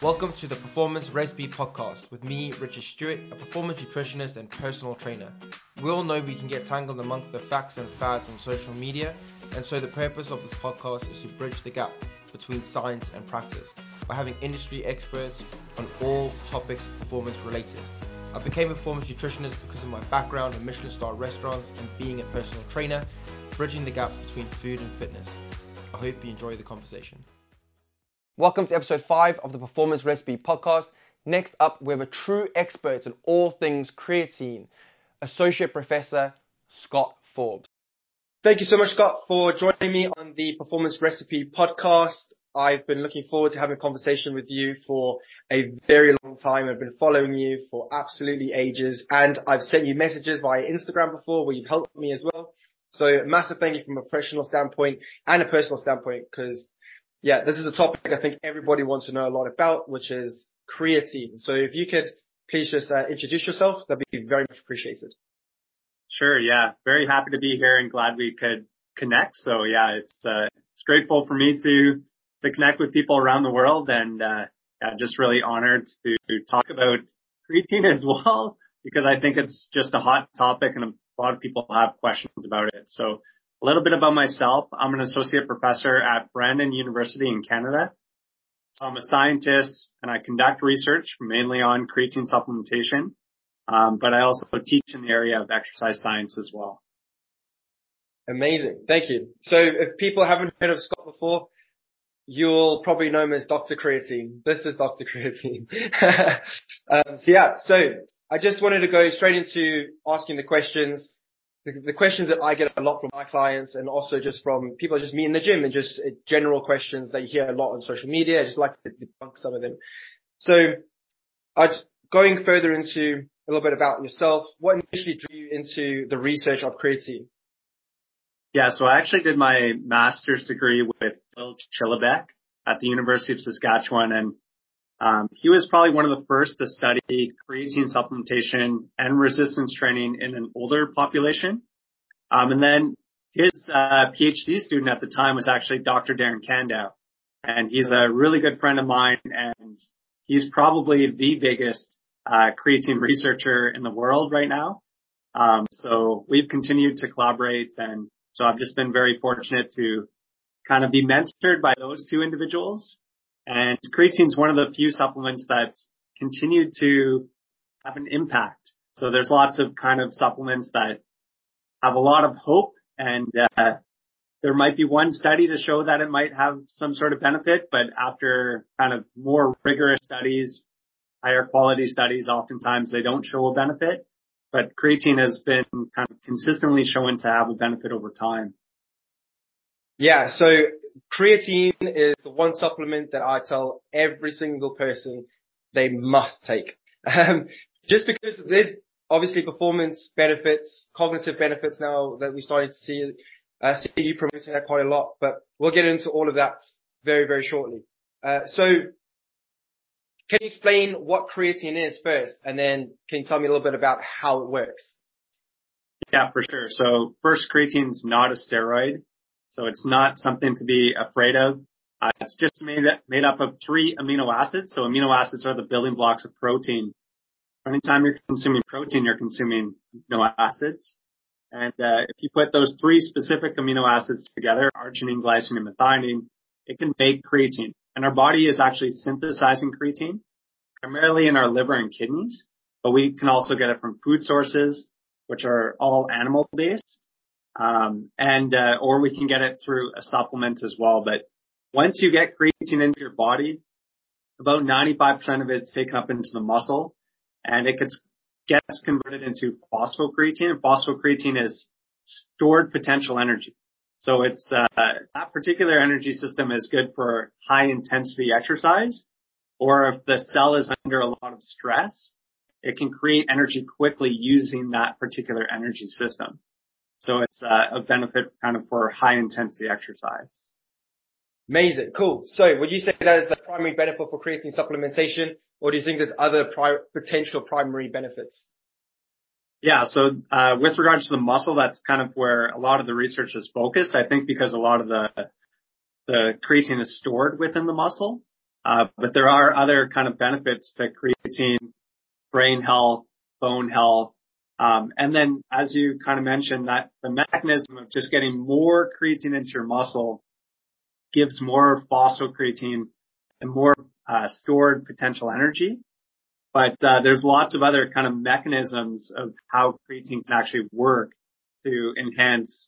Welcome to the Performance Recipe Podcast with me, Richard Stewart, a performance nutritionist and personal trainer. We all know we can get tangled amongst the facts and fads on social media, and so the purpose of this podcast is to bridge the gap between science and practice by having industry experts on all topics performance related. I became a performance nutritionist because of my background in Michelin-star restaurants and being a personal trainer, bridging the gap between food and fitness. I hope you enjoy the conversation. Welcome to episode 5 of the Performance Recipe Podcast. Next up, we have a true expert in all things creatine, Associate Professor Scott Forbes. Thank you so much, Scott, for joining me on the Performance Recipe Podcast. I've been looking forward to having a conversation with you for a very long time. I've been following you for absolutely ages, and I've sent you messages via Instagram before where you've helped me as well. So massive thank you from a professional standpoint and a personal standpoint, because this is a topic I think everybody wants to know a lot about, which is creatine. So if you could please just introduce yourself, that'd be very much appreciated. Sure. Yeah. Very happy to be here and glad we could connect. So it's grateful for me to connect with people around the world, and just really honored to talk about creatine as well, because I think it's just a hot topic and a lot of people have questions about it. So a little bit about myself. I'm an associate professor at Brandon University in Canada. So I'm a scientist and I conduct research mainly on creatine supplementation. But I also teach in the area of exercise science as well. Amazing. Thank you. So if people haven't heard of Scott before, you'll probably know him as Dr. Creatine. This is Dr. Creatine. So I just wanted to go straight into asking the questions. The questions that I get a lot from my clients, and also just from people just me in the gym, and just general questions that you hear a lot on social media. I just like to debunk some of them. So going further into a little bit about yourself, what initially drew you into the research of creatine? Yeah, so I actually did my master's degree with Phil Chillibeck at the University of Saskatchewan, and he was probably one of the first to study creatine supplementation and resistance training in an older population. And then his PhD student at the time was actually Dr. Darren Kandow, and he's a really good friend of mine, and he's probably the biggest creatine researcher in the world right now. So we've continued to collaborate, and so I've just been very fortunate to kind of be mentored by those two individuals. And creatine is one of the few supplements that's continued to have an impact. So there's lots of kind of supplements that have a lot of hope, and there might be one study to show that it might have some sort of benefit, but after kind of more rigorous studies, higher quality studies, oftentimes they don't show a benefit. But creatine has been kind of consistently shown to have a benefit over time. Yeah, so creatine is the one supplement that I tell every single person they must take. Just because there's obviously performance benefits, cognitive benefits now that we're starting to see you promoting that quite a lot, but we'll get into all of that very, very shortly. So can you explain what creatine is first, and then can you tell me a little bit about how it works? Yeah, for sure. So first, creatine is not a steroid. So it's not something to be afraid of. It's just made up of 3 amino acids. So amino acids are the building blocks of protein. Anytime you're consuming protein, you're consuming amino acids. And if you put those 3 specific amino acids together, arginine, glycine, and methionine, it can make creatine. And our body is actually synthesizing creatine, primarily in our liver and kidneys. But we can also get it from food sources, which are all animal-based. Or we can get it through a supplement as well. But once you get creatine into your body, about 95% of it's taken up into the muscle, and it gets converted into phosphocreatine. And phosphocreatine is stored potential energy. So it's, that particular energy system is good for high intensity exercise, or if the cell is under a lot of stress, it can create energy quickly using that particular energy system. So it's a benefit kind of for high intensity exercise. Amazing. Cool. So would you say that is the primary benefit for creatine supplementation, or do you think there's other potential primary benefits? Yeah. So, with regards to the muscle, that's kind of where a lot of the research is focused. I think because a lot of the creatine is stored within the muscle. But there are other kind of benefits to creatine: brain health, bone health. And then, as you kind of mentioned, that the mechanism of just getting more creatine into your muscle gives more phosphocreatine and more stored potential energy. But there's lots of other kind of mechanisms of how creatine can actually work to enhance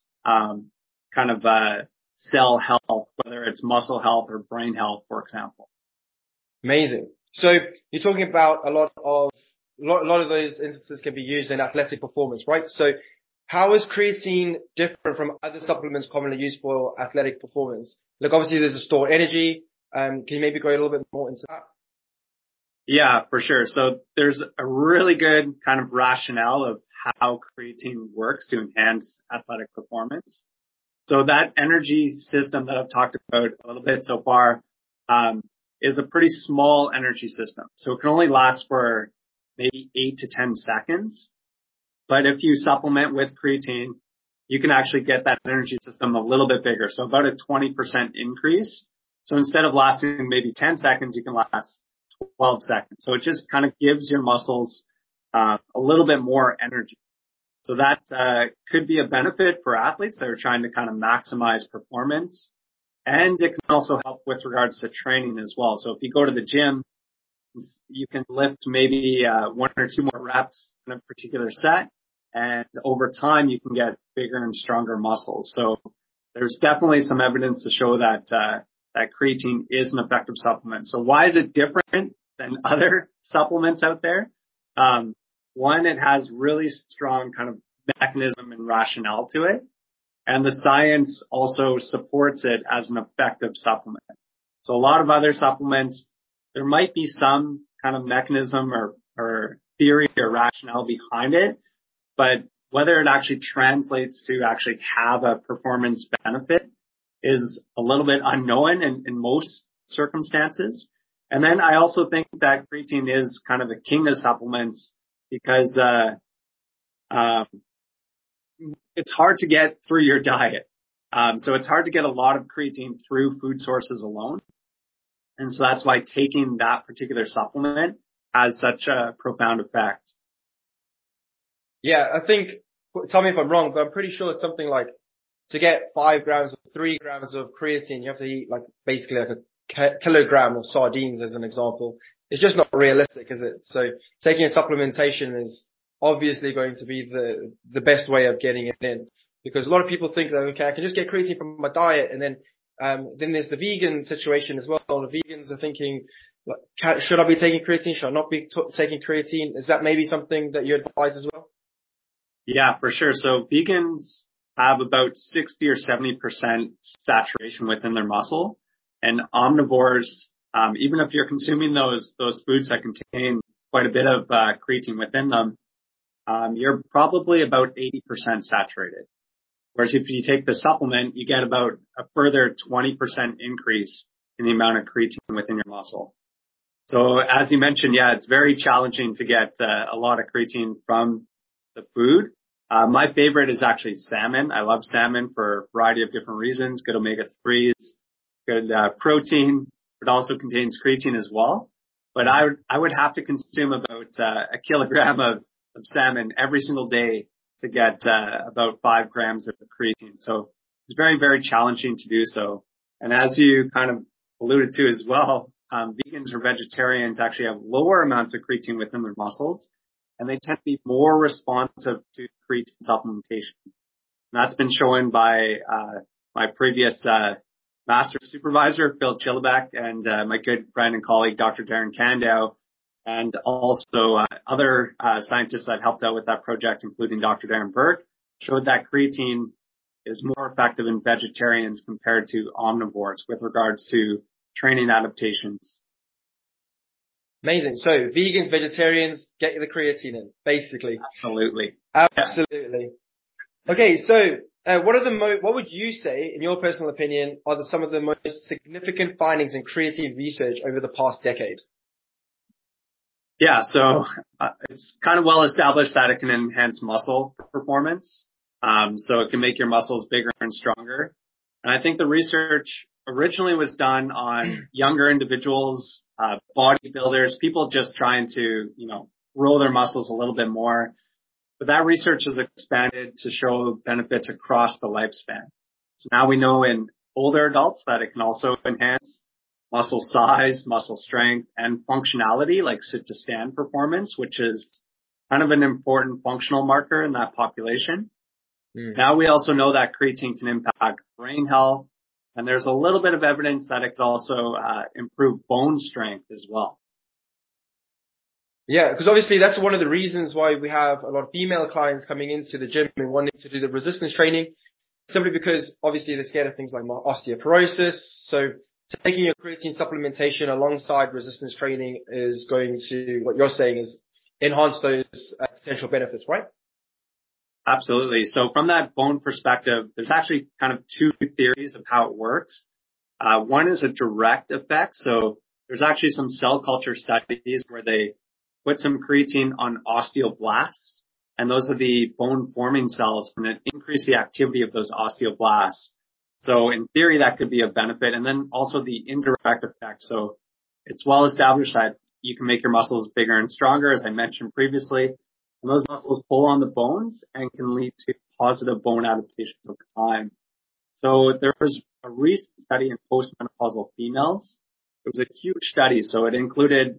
cell health, whether it's muscle health or brain health, for example. Amazing. So you're talking about a lot of those instances can be used in athletic performance, right? So how is creatine different from other supplements commonly used for athletic performance? Look, obviously there's a stored energy. Can you maybe go a little bit more into that? Yeah, for sure. So there's a really good kind of rationale of how creatine works to enhance athletic performance. So that energy system that I've talked about a little bit so far, is a pretty small energy system. So it can only last for maybe 8 to 10 seconds. But if you supplement with creatine, you can actually get that energy system a little bit bigger. So about a 20% increase. So instead of lasting maybe 10 seconds, you can last 12 seconds. So it just kind of gives your muscles a little bit more energy. So that could be a benefit for athletes that are trying to kind of maximize performance. And it can also help with regards to training as well. So if you go to the gym, you can lift maybe 1 or 2 more reps in a particular set. And over time, you can get bigger and stronger muscles. So there's definitely some evidence to show that that creatine is an effective supplement. So why is it different than other supplements out there? One, it has really strong kind of mechanism and rationale to it. And the science also supports it as an effective supplement. So a lot of other supplements, there might be some kind of mechanism or theory or rationale behind it, but whether it actually translates to actually have a performance benefit is a little bit unknown in most circumstances. And then I also think that creatine is kind of the king of supplements because it's hard to get through your diet. So it's hard to get a lot of creatine through food sources alone. And so that's why taking that particular supplement has such a profound effect. Yeah, I think, tell me if I'm wrong, but I'm pretty sure it's something like to get 5 grams or 3 grams of creatine, you have to eat like basically like a kilogram of sardines as an example. It's just not realistic, is it? So taking a supplementation is obviously going to be the best way of getting it in, because a lot of people think that, okay, I can just get creatine from my diet. And then there's the vegan situation as well. The vegans are thinking, like, should I be taking creatine? Should I not be taking creatine? Is that maybe something that you advise as well? Yeah, for sure. So vegans have about 60 or 70% saturation within their muscle, and omnivores, even if you're consuming those foods that contain quite a bit of creatine within them, you're probably about 80% saturated. Whereas if you take the supplement, you get about a further 20% increase in the amount of creatine within your muscle. So as you mentioned, yeah, it's very challenging to get a lot of creatine from the food. My favorite is actually salmon. I love salmon for a variety of different reasons. Good omega-3s, good protein. It also contains creatine as well. But I would have to consume about a kilogram of salmon every single day to get about 5 grams of creatine. So it's very, very challenging to do so. And as you kind of alluded to as well, vegans or vegetarians actually have lower amounts of creatine within their muscles, and they tend to be more responsive to creatine supplementation. And that's been shown by my previous master supervisor, Phil Chillibeck, and my good friend and colleague, Dr. Darren Kandow, and also other scientists that helped out with that project, including Dr. Darren Burke, showed that creatine is more effective in vegetarians compared to omnivores with regards to training adaptations. Amazing. So vegans, vegetarians, get the creatine in, basically. Absolutely. Absolutely. Yeah. Okay, so what would you say, in your personal opinion, are some of the most significant findings in creatine research over the past decade? Yeah, so it's kind of well established that it can enhance muscle performance. So it can make your muscles bigger and stronger. And I think the research originally was done on younger individuals, bodybuilders, people just trying to, grow their muscles a little bit more. But that research has expanded to show benefits across the lifespan. So now we know in older adults that it can also enhance muscle size, muscle strength, and functionality like sit to stand performance, which is kind of an important functional marker in that population. Now we also know that creatine can impact brain health, and there's a little bit of evidence that it could also improve bone strength as well. Yeah, because obviously that's one of the reasons why we have a lot of female clients coming into the gym and wanting to do the resistance training, simply because obviously they're scared of things like osteoporosis. So taking your creatine supplementation alongside resistance training is going to, what you're saying is, enhance those potential benefits, right? Absolutely. So from that bone perspective, there's actually kind of two theories of how it works. One is a direct effect. So there's actually some cell culture studies where they put some creatine on osteoblasts, and those are the bone forming cells, and it increase the activity of those osteoblasts. So in theory, that could be a benefit. And then also the indirect effect. So it's well established that you can make your muscles bigger and stronger, as I mentioned previously. And those muscles pull on the bones and can lead to positive bone adaptations over time. So there was a recent study in postmenopausal females. It was a huge study. So it included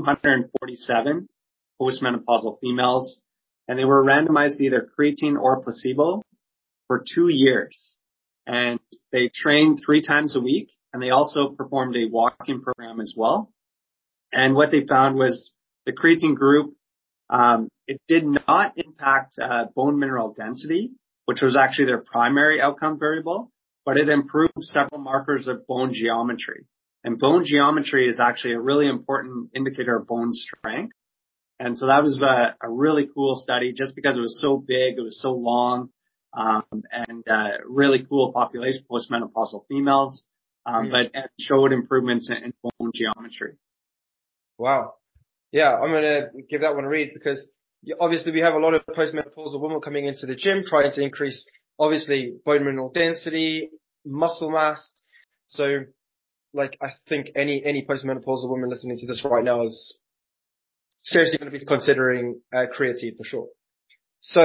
247 postmenopausal females, and they were randomized to either creatine or placebo for 2 years. And they trained 3 times a week, and they also performed a walking program as well. And what they found was the creatine group, it did not impact bone mineral density, which was actually their primary outcome variable, but it improved several markers of bone geometry. And bone geometry is actually a really important indicator of bone strength. And so that was a really cool study just because it was so big, it was so long, and really cool population, postmenopausal females, but it showed improvements in bone geometry. Wow. Yeah, I'm going to give that one a read because obviously we have a lot of postmenopausal women coming into the gym trying to increase, obviously, bone mineral density, muscle mass. So, like, I think any postmenopausal woman listening to this right now is seriously going to be considering creatine for sure. So,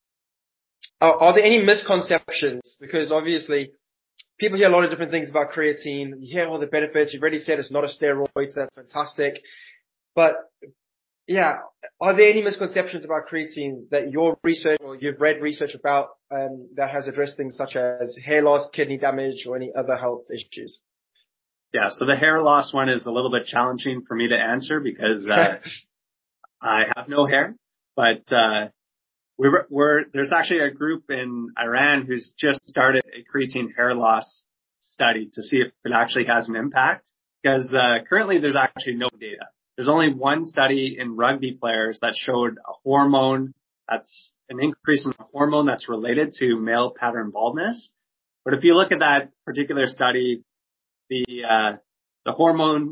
are there any misconceptions? Because obviously, people hear a lot of different things about creatine. You hear all the benefits. You've already said it's not a steroid, so that's fantastic. But yeah, are there any misconceptions about creatine that your research or you've read research about that has addressed things such as hair loss, kidney damage, or any other health issues? Yeah, so the hair loss one is a little bit challenging for me to answer because I have no hair. But there's actually a group in Iran who's just started a creatine hair loss study to see if it actually has an impact. Because currently there's actually no data. There's only one study in rugby players that showed a hormone that's an increase in a hormone that's related to male pattern baldness. But if you look at that particular study, the hormone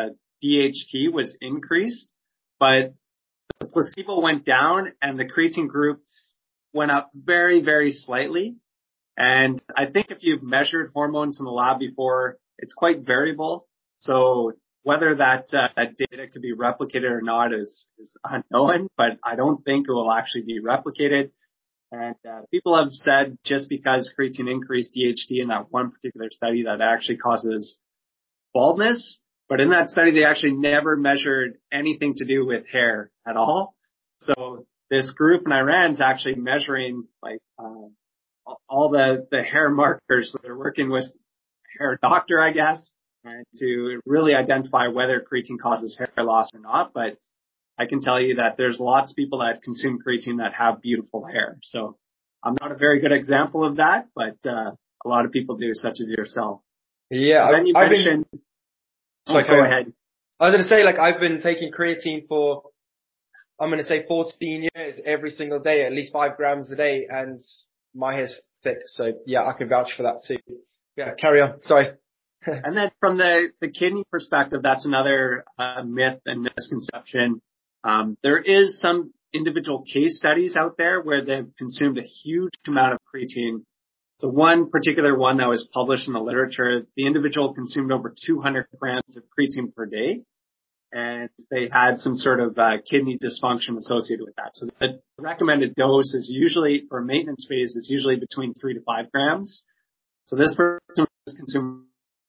DHT was increased, but the placebo went down and the creatine groups went up very, very slightly. And I think if you've measured hormones in the lab before, it's quite variable. So whether that data could be replicated or not is unknown, but I don't think it will actually be replicated. And people have said just because creatine increased DHT in that one particular study that actually causes baldness, but in that study they actually never measured anything to do with hair at all. So this group in Iran is actually measuring like all the hair markers. So they're working with a hair doctor, I guess, to really identify whether creatine causes hair loss or not. But I can tell you that there's lots of people that consume creatine that have beautiful hair. So I'm not a very good example of that, but a lot of people do, such as yourself. Yeah, then you mentioned. Go ahead. I was going to say, like, I've been taking creatine for, I'm going to say 14 years every single day, at least 5 grams a day, and my hair's thick. So yeah, I can vouch for that too. Yeah, carry on. Sorry. And then from the kidney perspective, that's another myth and misconception. There is some individual case studies out there where they've consumed a huge amount of creatine So one particular one that was published in the literature, the individual consumed over 200 grams of creatine per day, and they had some sort of kidney dysfunction associated with that. So the recommended dose is usually, for maintenance phase, is usually between 3 to 5 grams. So this person was consuming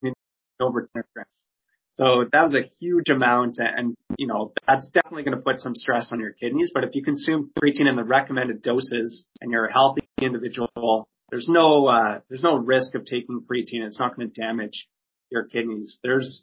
over 10 grams. So that was a huge amount, and that's definitely going to put some stress on your kidneys. But if you consume creatine in the recommended doses and you're a healthy individual, there's no risk of taking creatine. It's not going to damage your kidneys. There's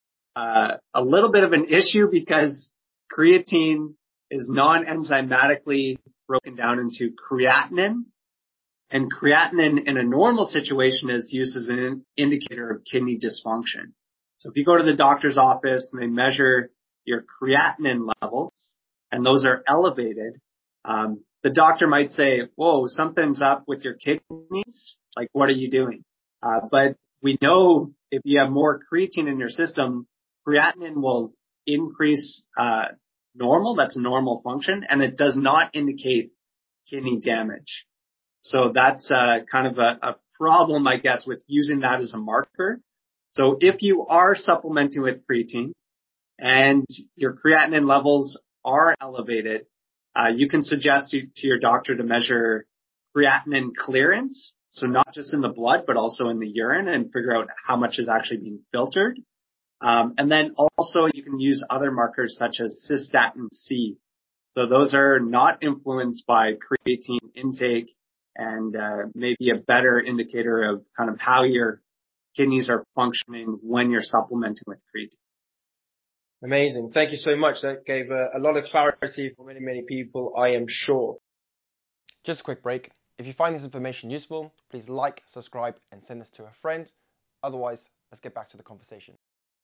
a little bit of an issue because creatine is non-enzymatically broken down into creatinine, and creatinine in a normal situation is used as an indicator of kidney dysfunction. So if you go to the doctor's office and they measure your creatinine levels and those are elevated, the doctor might say, whoa, something's up with your kidneys. Like, what are you doing? But we know if you have more creatine in your system, creatinine will increase normal. That's a normal function, and it does not indicate kidney damage. So that's kind of a problem, I guess, with using that as a marker. So if you are supplementing with creatine and your creatinine levels are elevated, you can suggest to your doctor to measure creatinine clearance. So not just in the blood, but also in the urine, and figure out how much is actually being filtered. And then also you can use other markers such as cystatin C. So those are not influenced by creatine intake, and maybe a better indicator of kind of how your kidneys are functioning when you're supplementing with creatine. Amazing. Thank you so much. That gave a lot of clarity for many, many people, I am sure. Just a quick break. If you find this information useful, please like, subscribe, and send this to a friend. Otherwise, let's get back to the conversation.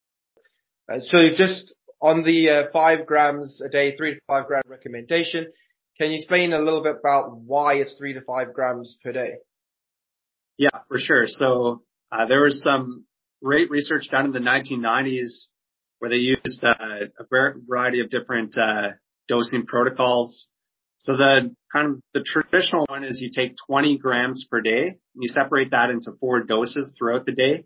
So just on the 5 grams a day, 3 to 5 gram recommendation, can you explain a little bit about why it's 3 to 5 grams per day? Yeah, for sure. So there was some great research done in the 1990s where they used a variety of different dosing protocols. So the traditional one is you take 20 grams per day and you separate that into 4 doses throughout the day.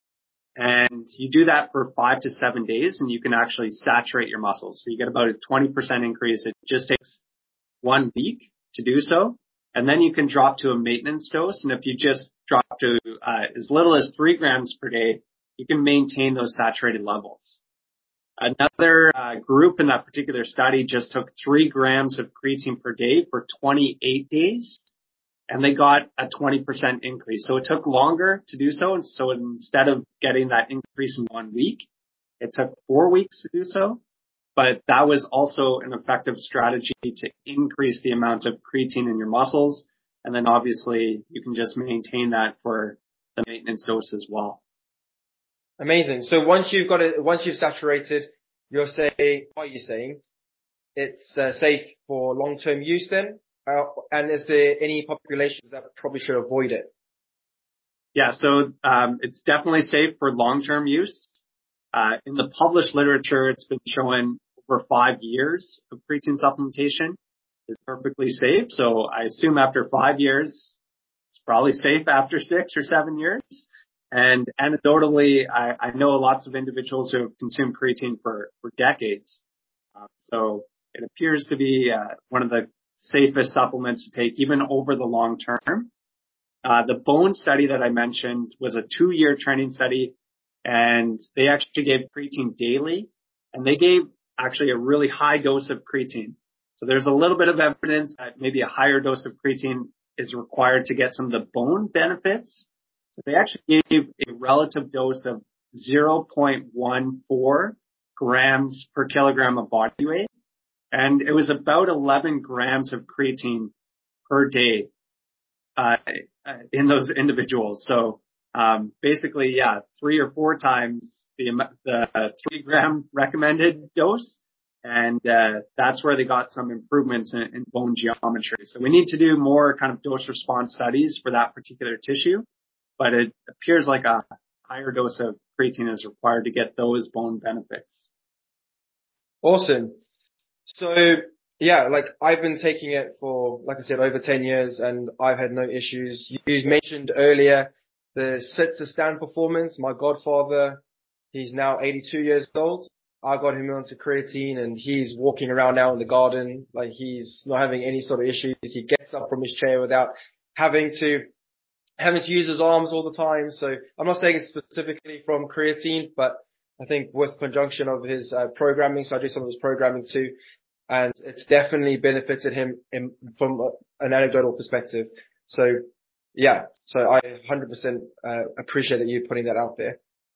And you do that for 5 to 7 days, and you can actually saturate your muscles. So you get about a 20% increase. It just takes 1 week to do so. And then you can drop to a maintenance dose. And if you just drop to as little as 3 grams per day, you can maintain those saturated levels. Another group in that particular study just took 3 grams of creatine per day for 28 days, and they got a 20% increase. So it took longer to do so. And so instead of getting that increase in 1 week, it took 4 weeks to do so. But that was also an effective strategy to increase the amount of creatine in your muscles. And then obviously you can just maintain that for the maintenance dose as well. Amazing. So once you've saturated, are you saying it's safe for long-term use then? And is there any populations that probably should avoid it? Yeah, so it's definitely safe for long-term use. In the published literature, it's been shown over 5 years of creatine supplementation is perfectly safe. So I assume after 5 years, it's probably safe after 6 or 7 years. And anecdotally, I know lots of individuals who have consumed creatine for decades. So it appears to be one of the safest supplements to take even over the long term. The bone study that I mentioned was a 2-year training study, and they actually gave creatine daily, and they gave actually a really high dose of creatine. So there's a little bit of evidence that maybe a higher dose of creatine is required to get some of the bone benefits. So they actually gave a relative dose of 0.14 grams per kilogram of body weight. And it was about 11 grams of creatine per day in those individuals. So basically, 3 or 4 times the 3 gram recommended dose. And that's where they got some improvements in bone geometry. So we need to do more kind of dose response studies for that particular tissue. But it appears like a higher dose of creatine is required to get those bone benefits. Awesome. So Yeah, like I've been taking it for, like I said, over 10 years and I've had no issues. You mentioned earlier the sit to stand performance. My godfather, he's now 82 years old. I got him onto creatine and he's walking around now in the garden. Like he's not having any sort of issues. He gets up from his chair without having to use his arms all the time. So I'm not saying it's specifically from creatine, but I think with conjunction of his programming. So I do some of his programming too. And it's definitely benefited him from an anecdotal perspective. So yeah, so I 100% appreciate that you putting that out there.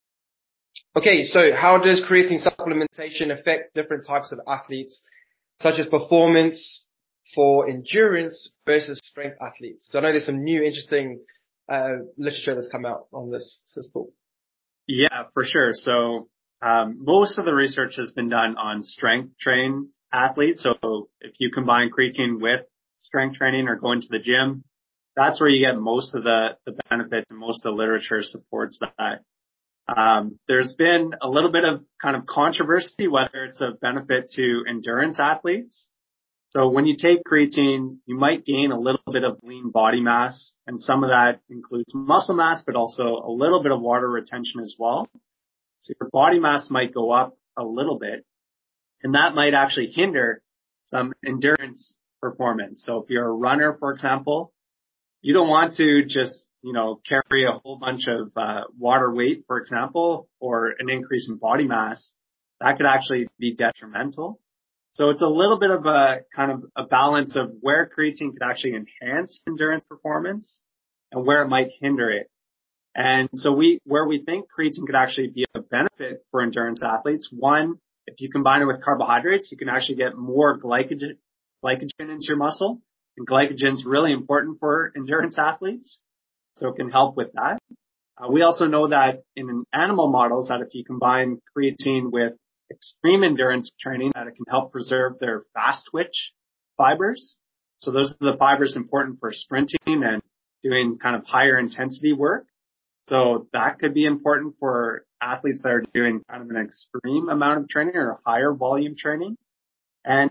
Okay, so how does creatine supplementation affect different types of athletes, such as performance for endurance versus strength athletes? So I know there's some new interesting literature that's come out on this. This is cool. Yeah, for sure. So most of the research has been done on strength trained athletes. So if you combine creatine with strength training or going to the gym, that's where you get most of the benefits, and most of the literature supports that. There's been a little bit of kind of controversy whether it's a benefit to endurance athletes. So when you take creatine, you might gain a little bit of lean body mass, and some of that includes muscle mass, but also a little bit of water retention as well. So your body mass might go up a little bit, and that might actually hinder some endurance performance. So if you're a runner, for example, you don't want to just, carry a whole bunch of water weight, for example, or an increase in body mass. That could actually be detrimental. So it's a little bit of a kind of a balance of where creatine could actually enhance endurance performance and where it might hinder it. And so where we think creatine could actually be a benefit for endurance athletes, one, if you combine it with carbohydrates, you can actually get more glycogen into your muscle. And glycogen is really important for endurance athletes. So it can help with that. We also know that in animal models that if you combine creatine with extreme endurance training, that it can help preserve their fast twitch fibers. So those are the fibers important for sprinting and doing kind of higher intensity work. So that could be important for athletes that are doing kind of an extreme amount of training or higher volume training. And,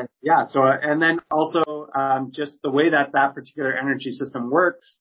and then also, just the way that particular energy system works.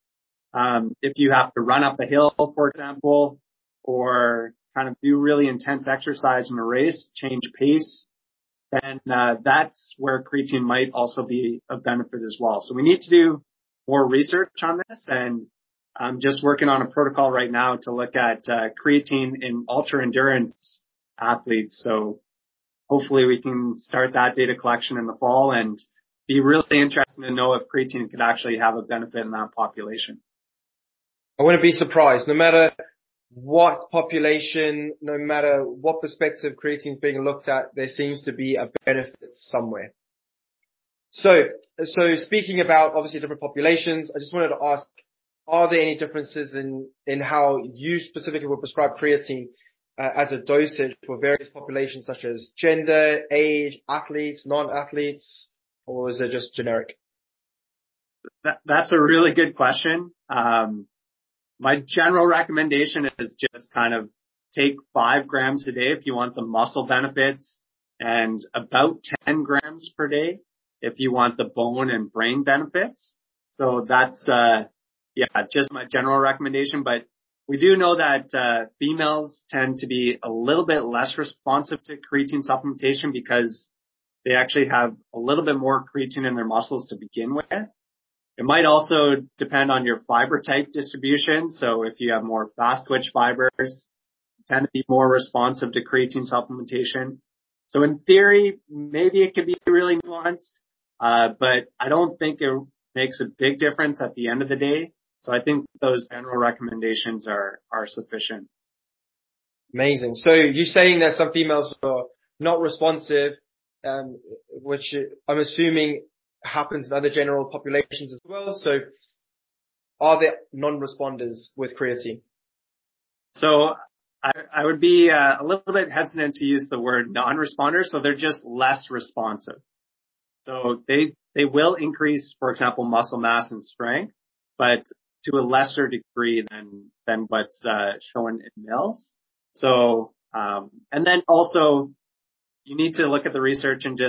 If you have to run up a hill, for example, or kind of do really intense exercise in a race, change pace, then that's where creatine might also be a benefit as well. So we need to do more research on this, and I'm just working on a protocol right now to look at creatine in ultra endurance athletes. So hopefully we can start that data collection in the fall and be really interested to know if creatine could actually have a benefit in that population. I wouldn't be surprised. No matter what population, no matter what perspective creatine is being looked at, there seems to be a benefit somewhere. So speaking about obviously different populations, I just wanted to ask, are there any differences in how you specifically would prescribe creatine as a dosage for various populations such as gender, age, athletes, non-athletes, or is it just generic? That's a really good question. My general recommendation is just kind of take 5 grams a day if you want the muscle benefits, and about 10 grams per day if you want the bone and brain benefits. So that's, just my general recommendation. But we do know that females tend to be a little bit less responsive to creatine supplementation because they actually have a little bit more creatine in their muscles to begin with. It might also depend on your fiber type distribution. So if you have more fast twitch fibers, you tend to be more responsive to creatine supplementation. So in theory, maybe it could be really nuanced, but I don't think it makes a big difference at the end of the day. So I think those general recommendations are sufficient. Amazing. So you're saying that some females are not responsive, which I'm assuming happens in other general populations as well. So are there non-responders with creatine? So I would be a little bit hesitant to use the word non-responder. So they're just less responsive. So they will increase, for example, muscle mass and strength, but to a lesser degree than what's shown in males. So, and then also you need to look at the research and just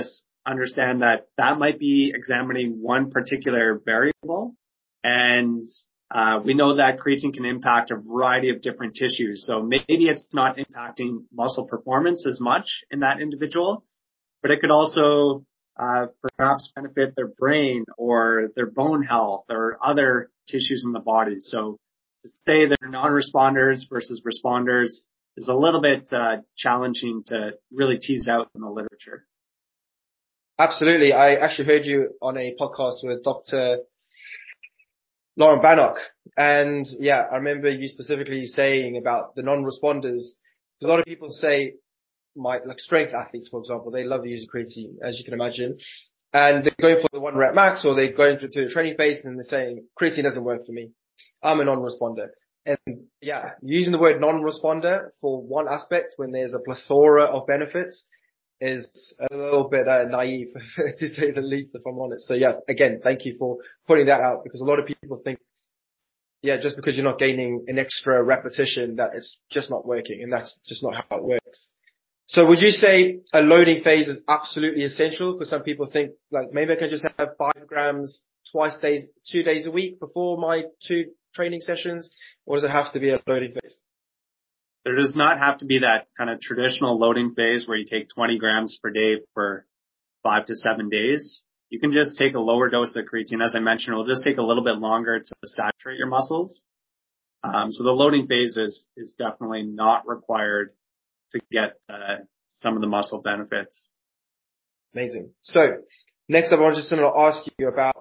understand that that might be examining one particular variable. And we know that creatine can impact a variety of different tissues. So maybe it's not impacting muscle performance as much in that individual, but it could also perhaps benefit their brain or their bone health or other tissues in the body. So to say they're non-responders versus responders is a little bit challenging to really tease out in the literature. Absolutely. I actually heard you on a podcast with Dr. Lauren Bannock. And yeah, I remember you specifically saying about the non-responders. A lot of people say, like strength athletes, for example, they love using creatine, as you can imagine. And they're going for the 1 rep max, or they're going through a training phase and they're saying, creatine doesn't work for me. I'm a non-responder. And yeah, using the word non-responder for one aspect when there's a plethora of benefits is a little bit naive, to say the least, if I'm honest. So yeah, again, thank you for putting that out, because a lot of people think, yeah, just because you're not gaining an extra repetition, that it's just not working, and that's just not how it works. So would you say a loading phase is absolutely essential? Because some people think, like, maybe I can just have 5 grams 2 days a week before my 2 training sessions, or does it have to be a loading phase? There does not have to be that kind of traditional loading phase where you take 20 grams per day for 5 to 7 days. You can just take a lower dose of creatine. As I mentioned, it will just take a little bit longer to saturate your muscles. So the loading phase is definitely not required to get some of the muscle benefits. Amazing. So next up, I was just going to ask you about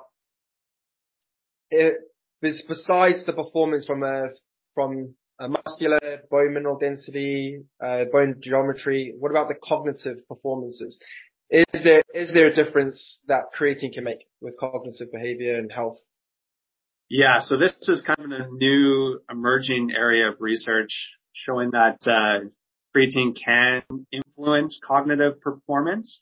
besides the performance from a muscular, bone mineral density, bone geometry, what about the cognitive performances? Is there a difference that creatine can make with cognitive behavior and health? Yeah, so this is kind of a new emerging area of research showing that creatine can influence cognitive performance.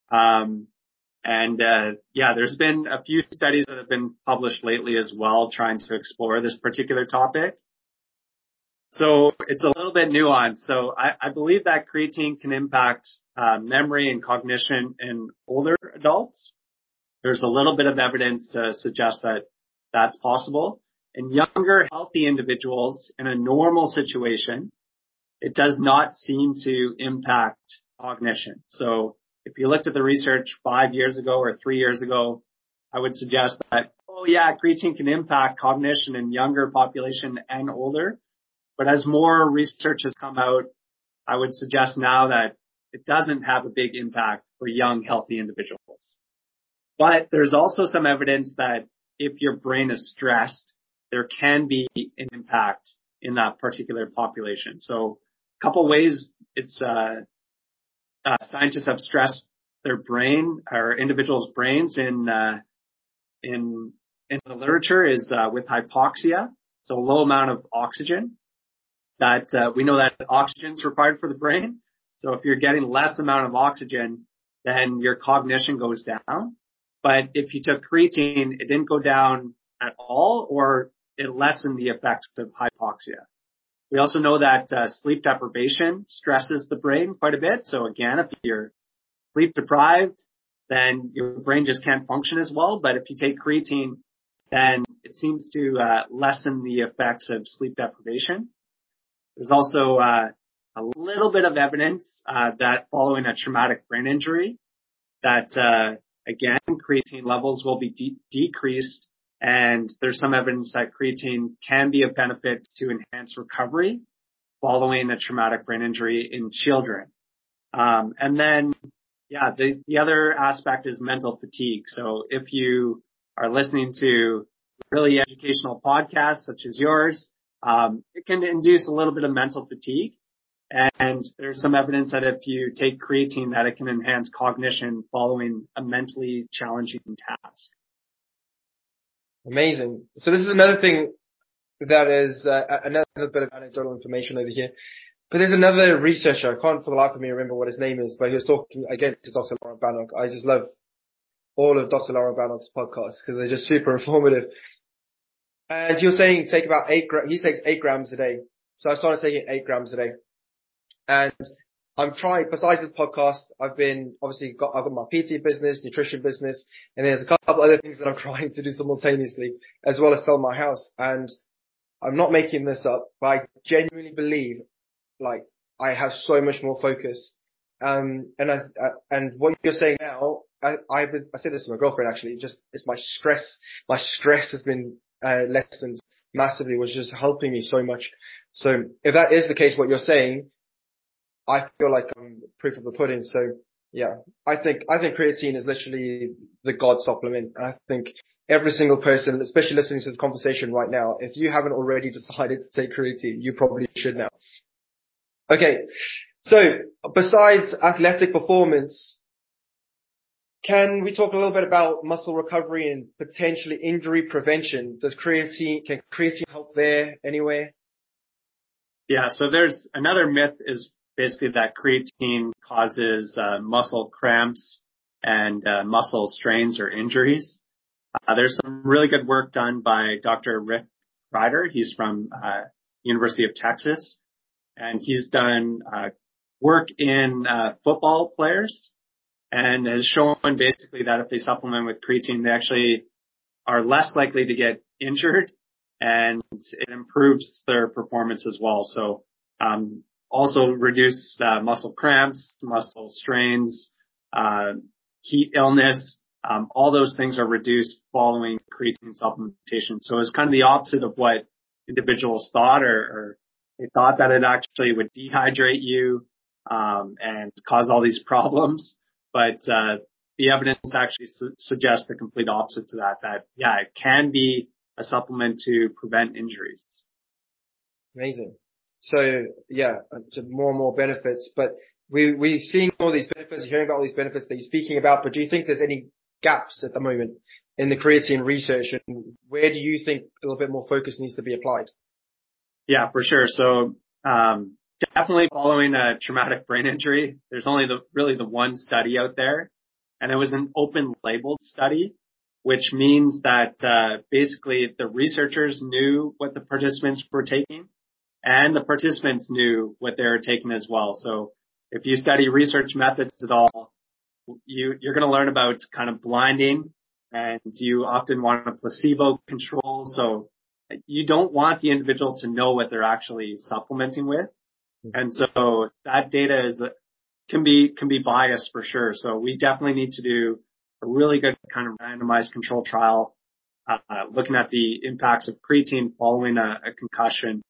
There's been a few studies that have been published lately as well trying to explore this particular topic. So it's a little bit nuanced. So I believe that creatine can impact memory and cognition in older adults. There's a little bit of evidence to suggest that that's possible. In younger, healthy individuals in a normal situation, it does not seem to impact cognition. So if you looked at the research 5 years ago or 3 years ago, I would suggest that, creatine can impact cognition in younger population and older. But as more research has come out, I would suggest now that it doesn't have a big impact for young, healthy individuals. But there's also some evidence that if your brain is stressed, there can be an impact in that particular population. So a couple ways scientists have stressed their brain or individuals' brains in the literature is with hypoxia, so a low amount of oxygen. That we know that oxygen is required for the brain. So if you're getting less amount of oxygen, then your cognition goes down. But if you took creatine, it didn't go down at all, or it lessened the effects of hypoxia. We also know that sleep deprivation stresses the brain quite a bit. So again, if you're sleep deprived, then your brain just can't function as well. But if you take creatine, then it seems to lessen the effects of sleep deprivation. There's also a little bit of evidence that following a traumatic brain injury, that again, creatine levels will be decreased, and there's some evidence that creatine can be of benefit to enhance recovery following a traumatic brain injury in children. The other aspect is mental fatigue. So if you are listening to really educational podcasts such as yours, it can induce a little bit of mental fatigue. And there's some evidence that if you take creatine, that it can enhance cognition following a mentally challenging task. Amazing. So this is another thing that is another bit of anecdotal information over here. But there's another researcher, I can't for the life of me remember what his name is, but he was talking again to Dr. Lauren Bannock. I just love all of Dr. Lauren Bannock's podcasts because they're just super informative. And he was saying take about he takes 8 grams a day. So I started taking 8 grams a day. And I'm trying, besides this podcast, I've got my PT business, nutrition business, and there's a couple other things that I'm trying to do simultaneously, as well as sell my house. And I'm not making this up, but I genuinely believe, like, I have so much more focus. And what you're saying now, I said this to my girlfriend actually, it's my stress has been, lessened massively, which is helping me so much. So if that is the case, what you're saying, I feel like I'm proof of the pudding. So yeah, I think creatine is literally the God supplement. I think every single person, especially listening to the conversation right now, if you haven't already decided to take creatine, you probably should now. Okay. So besides athletic performance, can we talk a little bit about muscle recovery and potentially injury prevention? Can creatine help there anywhere? Yeah. So there's another myth is basically that creatine causes muscle cramps and muscle strains or injuries. There's some really good work done by Dr. Rick Ryder. He's from University of Texas, and he's done work in football players and has shown basically that if they supplement with creatine, they actually are less likely to get injured, and it improves their performance as well. So also reduce muscle cramps, muscle strains, heat illness. All those things are reduced following creatine supplementation. So it's kind of the opposite of what individuals thought, or they thought that it actually would dehydrate you and cause all these problems. But the evidence actually suggests the complete opposite to that, yeah, it can be a supplement to prevent injuries. Amazing. So yeah, more and more benefits, but we're seeing all these benefits, hearing about all these benefits that you're speaking about, but do you think there's any gaps at the moment in the creatine research, and where do you think a little bit more focus needs to be applied? Yeah, for sure. So definitely following a traumatic brain injury, there's only really the one study out there, and it was an open labeled study, which means that basically the researchers knew what the participants were taking, and the participants knew what they were taking as well. So if you study research methods at all, you're going to learn about kind of blinding, and you often want a placebo control. So you don't want the individuals to know what they're actually supplementing with. And so that data can be biased for sure. So we definitely need to do a really good kind of randomized control trial, looking at the impacts of creatine following a concussion.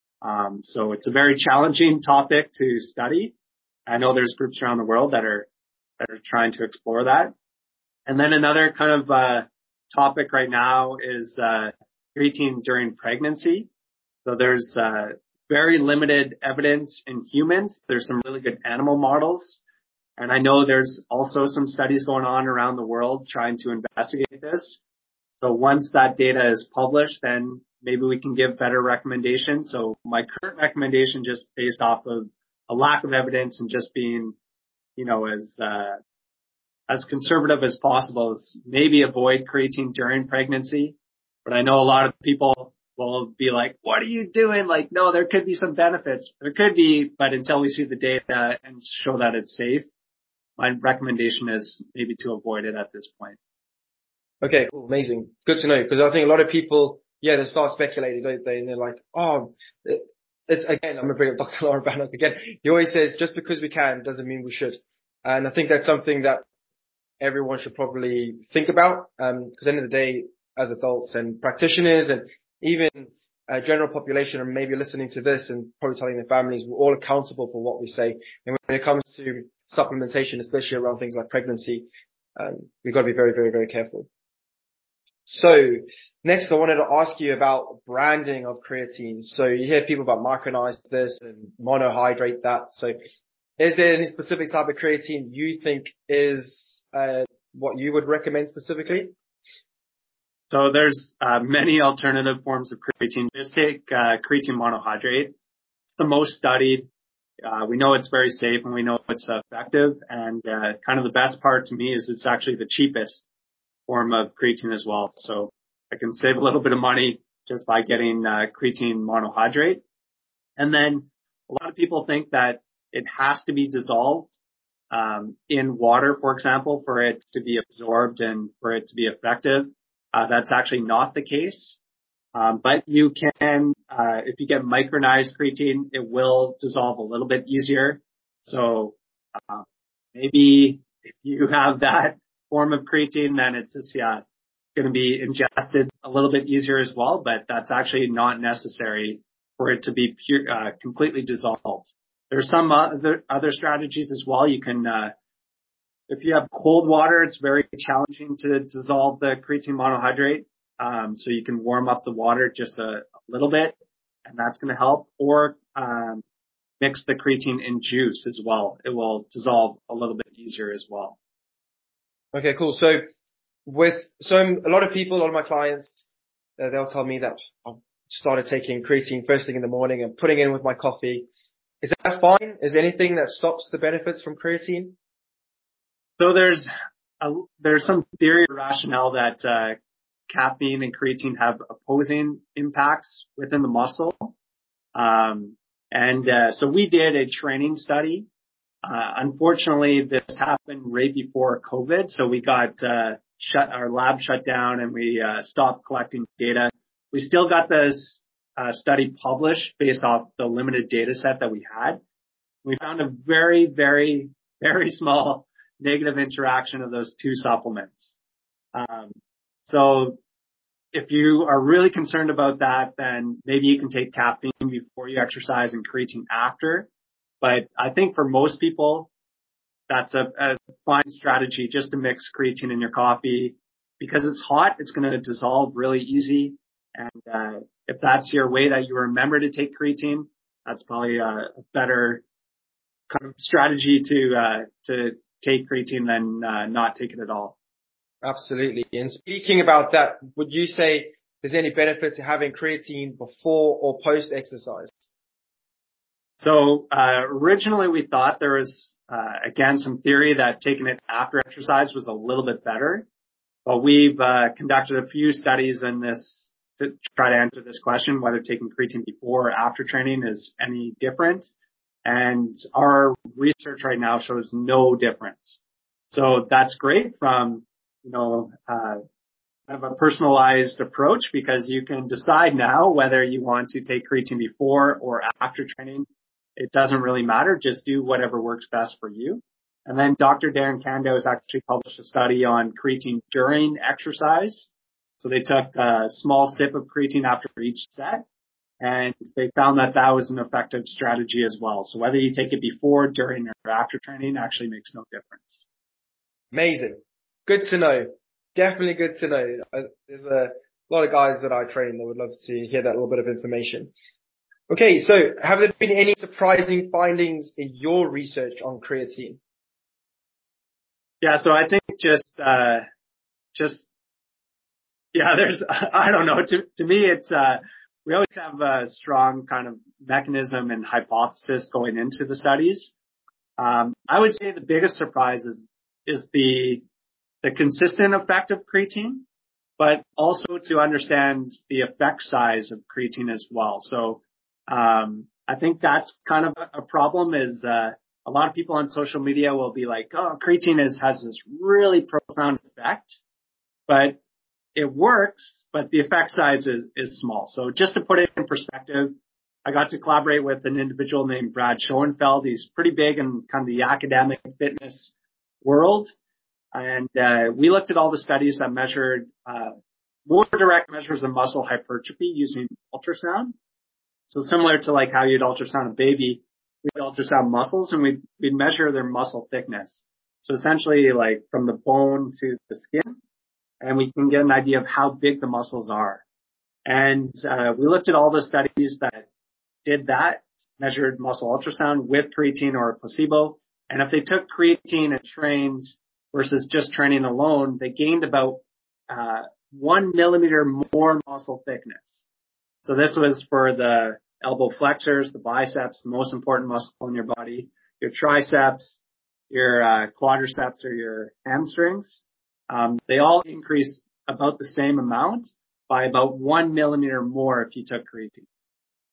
So it's a very challenging topic to study. I know there's groups around the world that are trying to explore that. And then another kind of topic right now is creatine during pregnancy. So there's very limited evidence in humans. There's some really good animal models. And I know there's also some studies going on around the world trying to investigate this. So once that data is published, then maybe we can give better recommendations. So my current recommendation, just based off of a lack of evidence and just being, as conservative as possible, is maybe avoid creatine during pregnancy. But I know a lot of people will be like, what are you doing? Like, no, there could be some benefits. There could be, but until we see the data and show that it's safe, my recommendation is maybe to avoid it at this point. Okay, cool, amazing. Good to know, because I think a lot of people, they start speculating, don't they? And they're like, it's again, I'm going to bring up Dr. Laura Bannock again. He always says, just because we can doesn't mean we should. And I think that's something that everyone should probably think about, because at the end of the day, as adults and practitioners and even a general population are maybe listening to this and probably telling their families, we're all accountable for what we say. And when it comes to supplementation, especially around things like pregnancy, we've got to be very, very, very careful. So next I wanted to ask you about branding of creatine. So you hear people about micronize this and monohydrate that. So is there any specific type of creatine you think is what you would recommend specifically? So there's many alternative forms of creatine. Just take creatine monohydrate. It's the most studied. We know it's very safe and we know it's effective. And kind of the best part to me is it's actually the cheapest form of creatine as well. So I can save a little bit of money just by getting creatine monohydrate. And then a lot of people think that it has to be dissolved in water, for example, for it to be absorbed and for it to be effective. That's actually not the case. But you can, if you get micronized creatine, it will dissolve a little bit easier. So, maybe if you have that form of creatine, then it's just, going to be ingested a little bit easier as well, but that's actually not necessary for it to be completely dissolved. There's some other strategies as well. You can, if you have cold water, it's very challenging to dissolve the creatine monohydrate. So you can warm up the water just a little bit, and that's going to help. Or mix the creatine in juice as well. It will dissolve a little bit easier as well. Okay, cool. So a lot of people, a lot of my clients, they'll tell me that I've started taking creatine first thing in the morning and putting it in with my coffee. Is that fine? Is there anything that stops the benefits from creatine? So there's some theory or rationale that caffeine and creatine have opposing impacts within the muscle. So we did a training study. Unfortunately, this happened right before COVID, so we got our lab shut down and we stopped collecting data. We still got this study published based off the limited data set that we had. We found a very, very, very small negative interaction of those two supplements. So if you are really concerned about that, then maybe you can take caffeine before you exercise and creatine after. But I think for most people, that's a fine strategy just to mix creatine in your coffee. Because it's hot, it's going to dissolve really easy. And if that's your way that you remember to take creatine, that's probably a better kind of strategy to take creatine than not take it at all. Absolutely. And speaking about that, would you say there's any benefit to having creatine before or post exercise? So originally we thought there was, again, some theory that taking it after exercise was a little bit better. But we've conducted a few studies in this to try to answer this question, whether taking creatine before or after training is any different. And our research right now shows no difference. So that's great from, kind of a personalized approach, because you can decide now whether you want to take creatine before or after training. It doesn't really matter. Just do whatever works best for you. And then Dr. Darren Kando has actually published a study on creatine during exercise. So they took a small sip of creatine after each set, and they found that that was an effective strategy as well. So whether you take it before, during, or after training actually makes no difference. Amazing. Good to know. Definitely good to know. There's a lot of guys that I train that would love to hear that little bit of information. Okay, so have there been any surprising findings in your research on creatine? Yeah, so I think there's, I don't know, to me it's, we always have a strong kind of mechanism and hypothesis going into the studies. I would say the biggest surprise is the consistent effect of creatine, but also to understand the effect size of creatine as well. So, I think that's kind of a problem is, a lot of people on social media will be like, oh, creatine has this really profound effect, but it works, but the effect size is small. So just to put it in perspective, I got to collaborate with an individual named Brad Schoenfeld. He's pretty big in kind of the academic fitness world. And we looked at all the studies that measured more direct measures of muscle hypertrophy using ultrasound. So similar to like how you'd ultrasound a baby, we'd ultrasound muscles and we'd measure their muscle thickness. So essentially like from the bone to the skin, and we can get an idea of how big the muscles are. And we looked at all the studies that did that, measured muscle ultrasound with creatine or a placebo. And if they took creatine and trained versus just training alone, they gained about 1 millimeter more muscle thickness. So this was for the elbow flexors, the biceps, the most important muscle in your body, your triceps, your quadriceps or your hamstrings. They all increase about the same amount by about 1 millimeter more if you took creatine.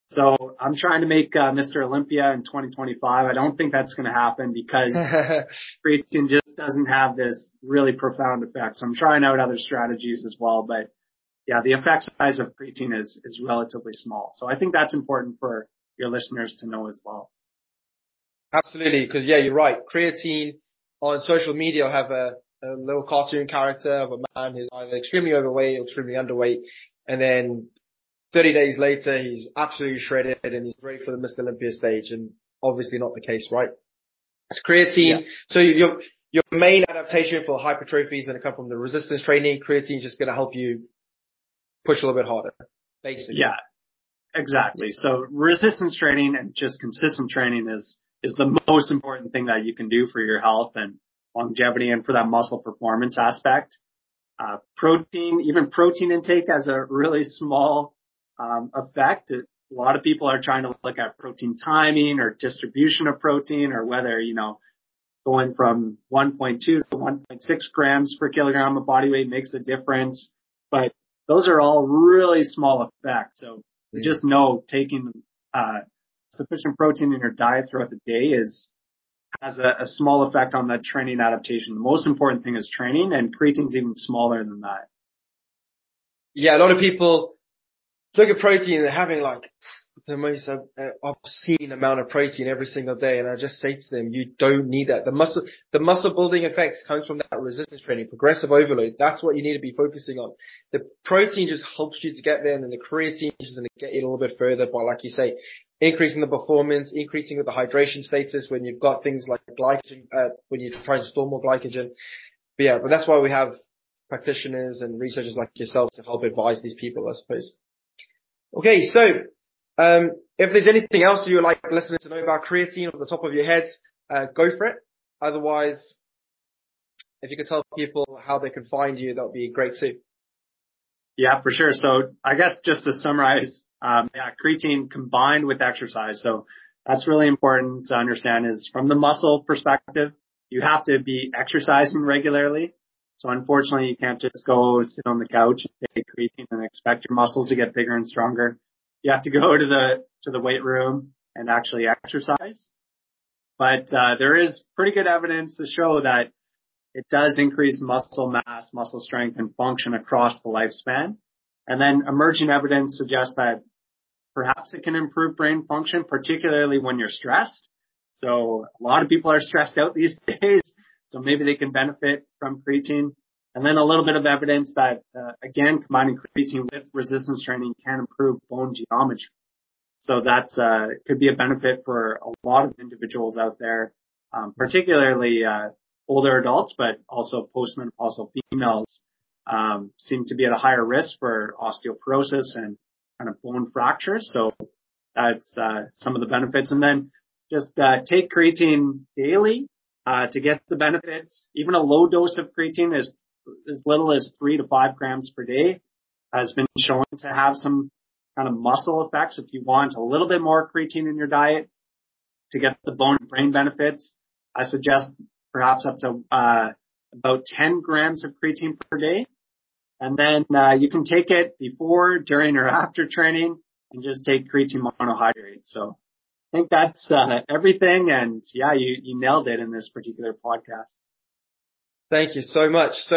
So I'm trying to make Mr. Olympia in 2025. I don't think that's going to happen because creatine just doesn't have this really profound effect. So I'm trying out other strategies as well. But yeah, the effect size of creatine is relatively small. So I think that's important for your listeners to know as well. Absolutely, because yeah, you're right. Creatine on social media will have a little cartoon character of a man who's either extremely overweight or extremely underweight, and then 30 days later he's absolutely shredded and he's ready for the Mr. Olympia stage, and obviously not the case, right? It's creatine. Yeah. So your main adaptation for hypertrophy is going to come from the resistance training. Creatine is just going to help you push a little bit harder, basically. Yeah, exactly. So resistance training and just consistent training is the most important thing that you can do for your health and longevity and for that muscle performance aspect. Protein intake has a really small effect. A lot of people are trying to look at protein timing or distribution of protein, or whether, going from 1.2 to 1.6 grams per kilogram of body weight makes a difference. But those are all really small effects. So we just know taking sufficient protein in your diet throughout the day has a small effect on that training adaptation. The most important thing is training, and creatine's even smaller than that. Yeah, a lot of people look at protein and they're having like the most obscene amount of protein every single day, and I just say to them, you don't need that. The muscle building effects comes from that resistance training, progressive overload. That's what you need to be focusing on. The protein just helps you to get there, and then the creatine is going to get you a little bit further by, like you say, increasing the performance, increasing the hydration status when you've got things like glycogen, when you're trying to store more glycogen. But that's why we have practitioners and researchers like yourself to help advise these people, I suppose. Okay, so if there's anything else you would like listeners to know about creatine off the top of your heads, go for it. Otherwise, if you could tell people how they can find you, that would be great too. Yeah, for sure. So I guess just to summarize, creatine combined with exercise. So that's really important to understand is from the muscle perspective, you have to be exercising regularly. So unfortunately, you can't just go sit on the couch and take creatine and expect your muscles to get bigger and stronger. You have to go to the weight room and actually exercise. But there is pretty good evidence to show that it does increase muscle mass, muscle strength, and function across the lifespan. And then emerging evidence suggests that perhaps it can improve brain function, particularly when you're stressed. So a lot of people are stressed out these days, so maybe they can benefit from creatine. And then a little bit of evidence that, again, combining creatine with resistance training can improve bone geometry. So that's could be a benefit for a lot of individuals out there, particularly older adults, but also postmenopausal females seem to be at a higher risk for osteoporosis and kind of bone fractures. So that's some of the benefits. And then just take creatine daily to get the benefits. Even a low dose of creatine is as little as 3 to 5 grams per day has been shown to have some kind of muscle effects. If you want a little bit more creatine in your diet to get the bone and brain benefits, I suggest perhaps up to about 10 grams of creatine per day. And then you can take it before, during, or after training and just take creatine monohydrate. So I think that's everything. And yeah, you nailed it in this particular podcast. Thank you so much. So,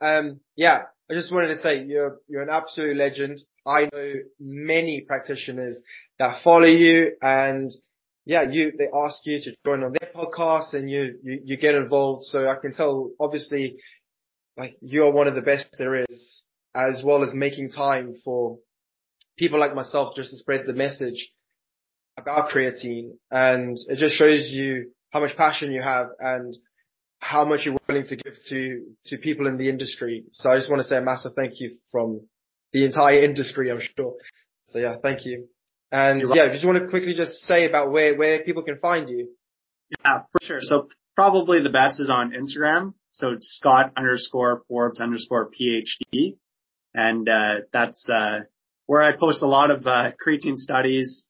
I just wanted to say you're an absolute legend. I know many practitioners that follow you, and they ask you to join on their podcast, and you get involved. So I can tell, obviously, like, you're one of the best there is, as well as making time for people like myself just to spread the message about creatine. And it just shows you how much passion you have and how much you're willing to give to people in the industry. So I just want to say a massive thank you from the entire industry, I'm sure. So yeah, thank you. And just want to quickly just say about where people can find you. Yeah, for sure. So probably the best is on Instagram. So it's Scott_Forbes_PhD. And, that's, where I post a lot of, creatine studies.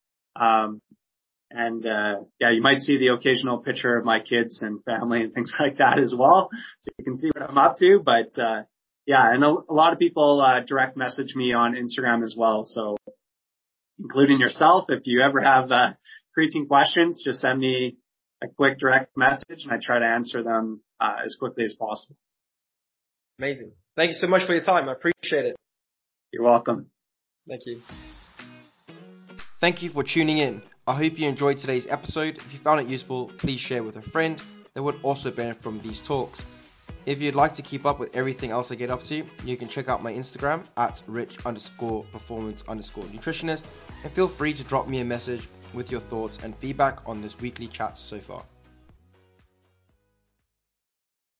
You might see the occasional picture of my kids and family and things like that as well. So you can see what I'm up to. But, and a lot of people, direct message me on Instagram as well. So including yourself. If you ever have creatine questions, just send me a quick direct message and I try to answer them as quickly as possible. Amazing. Thank you so much for your time. I appreciate it. You're welcome. Thank you. Thank you for tuning in. I hope you enjoyed today's episode. If you found it useful, please share with a friend that would also benefit from these talks. If you'd like to keep up with everything else I get up to, you can check out my Instagram at rich_performance_nutritionist, and feel free to drop me a message with your thoughts and feedback on this weekly chat so far.